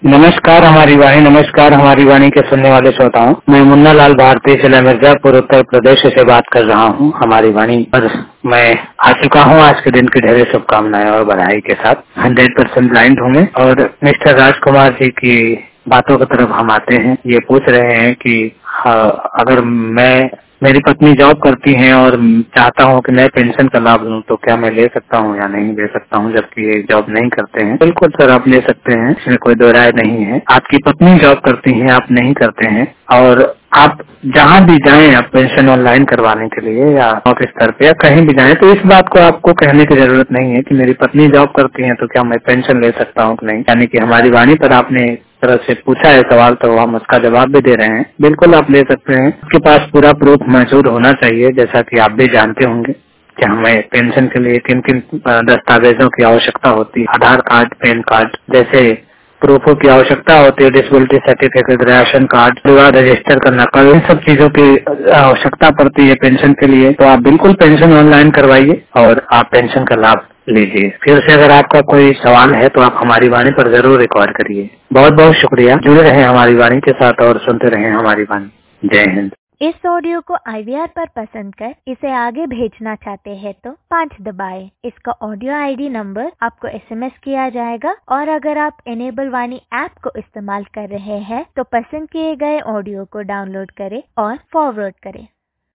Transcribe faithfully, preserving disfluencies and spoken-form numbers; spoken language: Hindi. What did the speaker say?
नमस्कार हमारी वाणी नमस्कार हमारी वाणी के सुनने वाले श्रोताओं, मैं मुन्ना लाल भारती जिला मिर्जापुर उत्तर प्रदेश से बात कर रहा हूँ। हमारी वाणी पर मैं आ चुका हूँ आज के दिन की ढेर शुभकामनाएं और बधाई के साथ। हंड्रेड परसेंट ब्लाइंड हूँ मैं और मिस्टर राजकुमार जी की बातों की तरफ हम आते हैं। ये पूछ रहे हैं कि हाँ, अगर मैं मेरी पत्नी जॉब करती हैं और चाहता हूं कि मैं पेंशन का लाभ लूं तो क्या मैं ले सकता हूं या नहीं ले सकता हूं, जबकि ये जॉब नहीं करते हैं। बिल्कुल सर, आप ले सकते हैं, इसमें कोई दो राय नहीं है। आपकी पत्नी जॉब करती हैं, आप नहीं करते हैं और आप जहां भी जाएं आप पेंशन ऑनलाइन करवाने के लिए या ऑफिस स्तर पे या कहीं भी जाएं, तो इस बात को आपको कहने की जरूरत नहीं है कि मेरी पत्नी जॉब करती है तो क्या मैं पेंशन ले सकता हूं कि नहीं। यानी कि हमारी वाणी पर आपने तरह से पूछा है सवाल, तो हम उसका जवाब भी दे रहे हैं। बिल्कुल आप ले सकते हैं। आपके पास पूरा प्रूफ मौजूद होना चाहिए, जैसा कि आप भी जानते होंगे कि हमें पेंशन के लिए किन किन दस्तावेजों की आवश्यकता होती है। आधार कार्ड, पैन कार्ड जैसे प्रूफों की आवश्यकता होती है, डिसेबिलिटी सर्टिफिकेट, राशन कार्ड, विवाह रजिस्टर का नकल, इन सब चीजों की आवश्यकता पड़ती है पेंशन के लिए। तो आप बिल्कुल पेंशन ऑनलाइन करवाइए और आप पेंशन का लाभ लीजिए। फिर से अगर आपका कोई सवाल है तो आप हमारी वाणी पर जरूर रिकॉर्ड करिए। बहुत बहुत शुक्रिया। जुड़े रहें हमारी वाणी के साथ और सुनते रहें हमारी वाणी। जय हिंद। इस ऑडियो को आई वी आर पर पसंद कर इसे आगे भेजना चाहते हैं तो पाँच दबाएं। इसका ऑडियो आई डी नंबर आपको एस एम एस किया जाएगा और अगर आप इनेबल वाणी ऐप को इस्तेमाल कर रहे हैं तो पसंद किए गए ऑडियो को डाउनलोड करें और फॉरवर्ड करें।